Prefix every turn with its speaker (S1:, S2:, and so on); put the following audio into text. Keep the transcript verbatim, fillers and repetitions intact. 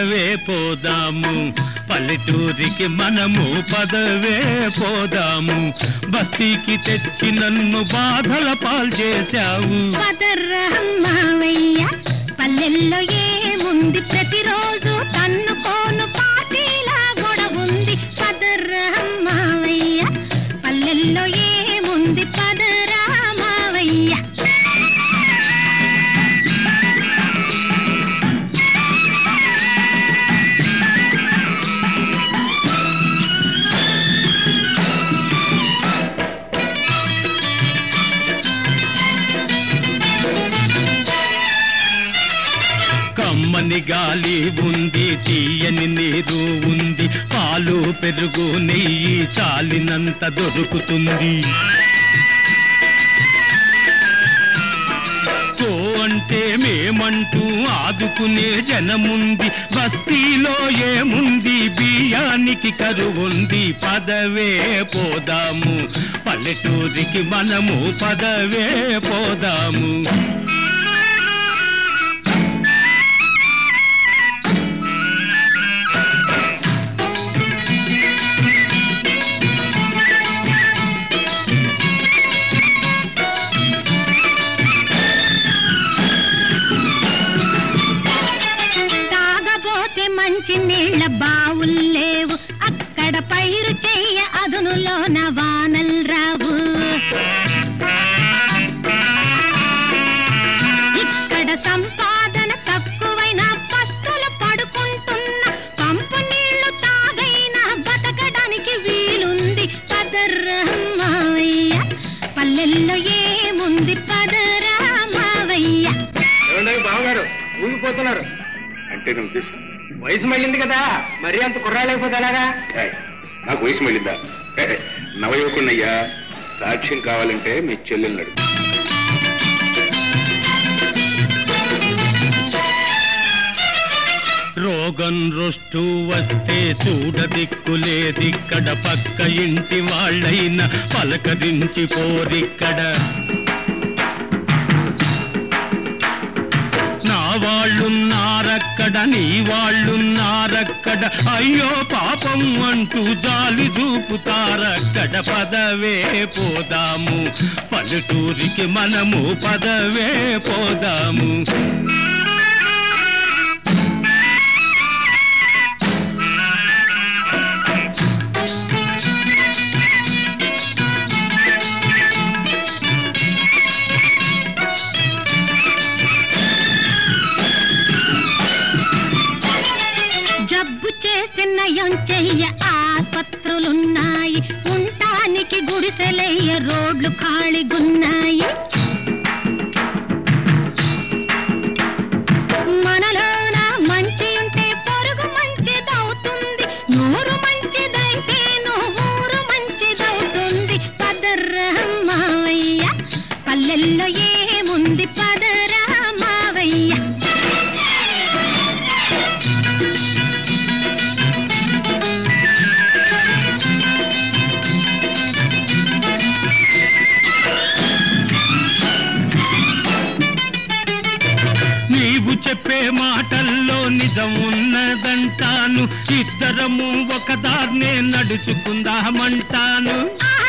S1: పదవే పోదాము పల్లెటూరికి మనము పదవే పోదాము బస్తీకి తెచ్చి నన్ను బాధల పాలు చేశావు
S2: పదరమ్మయ్య పల్లెల్లో ఏముంది ప్రతిరోజు తన్నుకోను పార్టీలా గొడవుంది పదరమ్మయ్య పల్లెల్లో ఏముంది పదరామయ్య
S1: కమ్మని గాలి ఉంది తీయని నీరు ఉంది పాలు పెరుగు నెయ్యి చాలినంత దొరుకుతుంది కో అంటే మేమంటూ ఆదుకునే జనముంది బస్తీలో ఏముంది బియ్యానికి కరువుంది పదవే పోదాము పల్లెటూరికి మనము పదవే పోదాము
S2: మంచి నీళ్ల బావుల్లేవు అక్కడ పైరు చెయ్య అదునులోన వానల్ రావు ఇక్కడ సంపాదన తక్కువైనా పస్తులు పడుకుంటున్న పంపు నీళ్లు తాగైనా బతకడానికి వీలుంది పదరామయ్య పల్లెల్లో ఏముంది పదరామయ్య
S3: బావగారు ఊగిపోతున్నారు
S4: అంటే
S3: వయసు మళ్ళింది కదా మరీ అంత కుర్రాలేకపోతే ఎలాగా
S4: నాకు వయసు మళ్ళిందా నవయువకున్నయ్యా సాక్ష్యం కావాలంటే మీ చెల్లెళ్ళడు
S1: రోగం రొస్టు వస్తే చూడదిక్కులేదిక్కడ పక్క ఇంటి వాళ్ళైనా పలకరించి పోరిక్కడ నా వాళ్ళున్నారక్కడ నీ వాళ్ళున్నారక్కడ అయ్యో పాపం అంటూ జాలి చూపుతారక్కడ పదవే పోదాము పల్లెటూరికి మనము పదవే పోదాము
S2: నయం చెయ్య ఆస్పత్రులున్నాయి ఉంటానికి గుడిసెలయ్య రోడ్లు ఖాళీగున్నాయి మనలోన మంచి ఉంటే పొరుగు మంచిదవుతుంది నూరు మంచిదైతే నూరు మంచిదవుతుంది పదరామయ్య పల్లెల్లో ఏముంది పదరామయ్య
S1: చెప్పే మాటల్లో నిజం ఉన్నదంటాను ఇద్దరము ఒకదాన్నే నడుచుకుందామంటాను